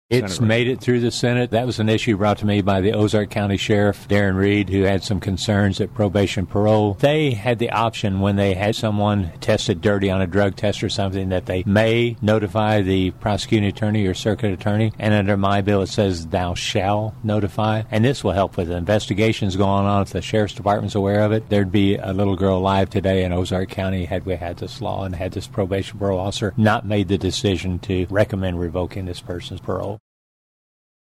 It's made it through the Senate. That was an issue brought to me by the Ozark County Sheriff, Darren Reed, who had some concerns at probation parole. They had the option when they had someone tested dirty on a drug test or something that they may notify the prosecuting attorney or circuit attorney. And under my bill, it says thou shall notify. And this will help with investigations going on. If the Sheriff's Department's aware of it, there'd be a little girl alive today in Ozark County had we had this law and had this probation parole officer not made the decision to recommend revoking this person's parole.